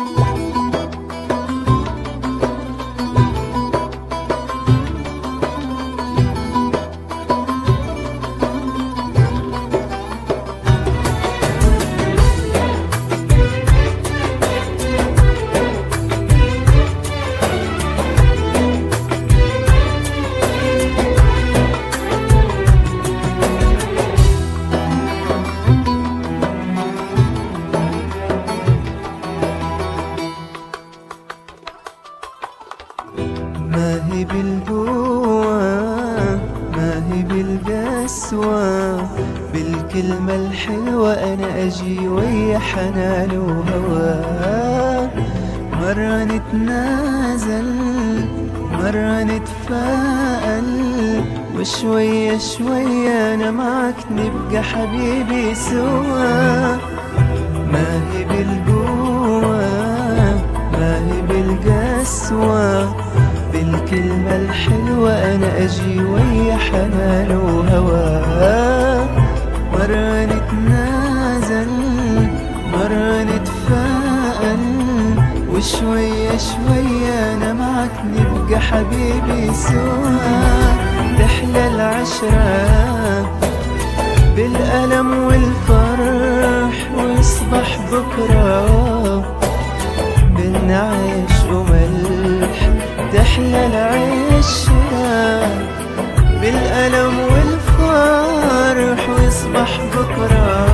ما هي بالقوة ما هي بالقسوة، بالكلمة الحلوة أنا أجي ويا حنان وهوى. مرة نتنازل مرة نتفائل، وشوية شوية أنا معك نبقى حبيبي سوا. ما هي بالقوة ما هي بالقسوة، بالكلمة الحلوة أنا أجي ويا حنان وهوى. مرة نتنازل مرة نتفائل، وشوية شوية أنا معك نبقى حبيبي سوا. تحلى العشرة بالألم والفرح، ويصبح بكرة بالنعيش وملح. تحلى العشرة بالألم والفرح، ويصبح بكرة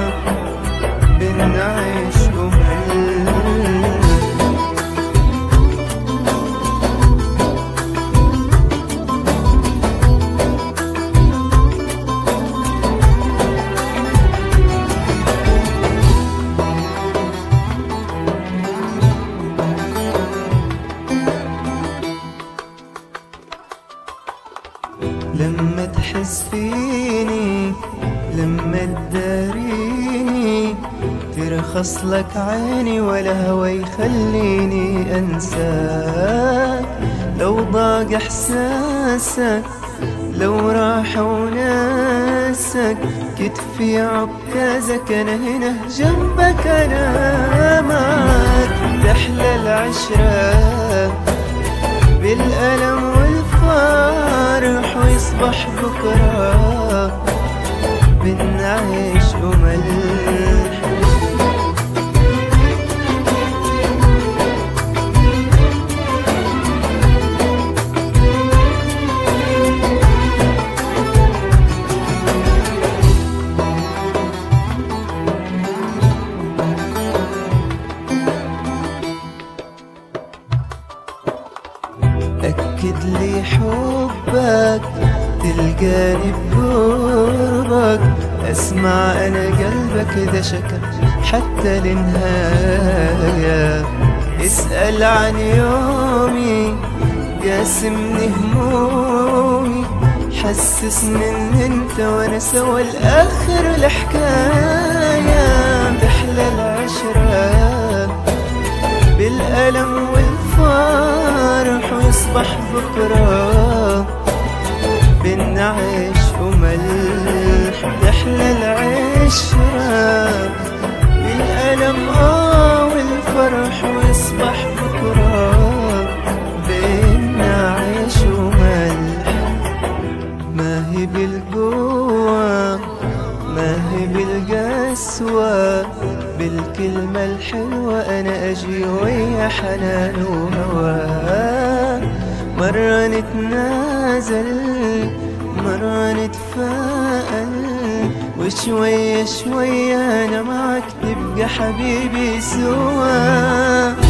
بالنعيش وملح. لما تحس فيني لما تداريني، ترخص لك عيني ولا هوى يخليني أنساك. لو ضاق إحساسك لو راح وناسك، كتفي عكازك أنا هنا جنبك أنا معك. تحلى العشرة بالألم والفرح، ويصبح بكرة بالنعيش وملح. أكد لي حبك تلقاني بقربك، أسمع أنا قلبك ده شكا حتى لنهاية. اسأل عن يومي قاسمني همومي، حسسني إن انت وانا سوا الآخر الحكاية. تحلى العشرة بالألم والفرح، ويصبح بكرة بالنعيش وملح. تحلى العشرة بالألم والفرح، ويصبح بكرة بالنعيش وملح. ما هي بالقوة ما هي بالقسوة، بالكلمة الحلوة أنا أجي ويا حنان وهوى. مرة نتنازل مرة نتفائل، وشوية شوية أنا معك نبقى حبيبي سوا.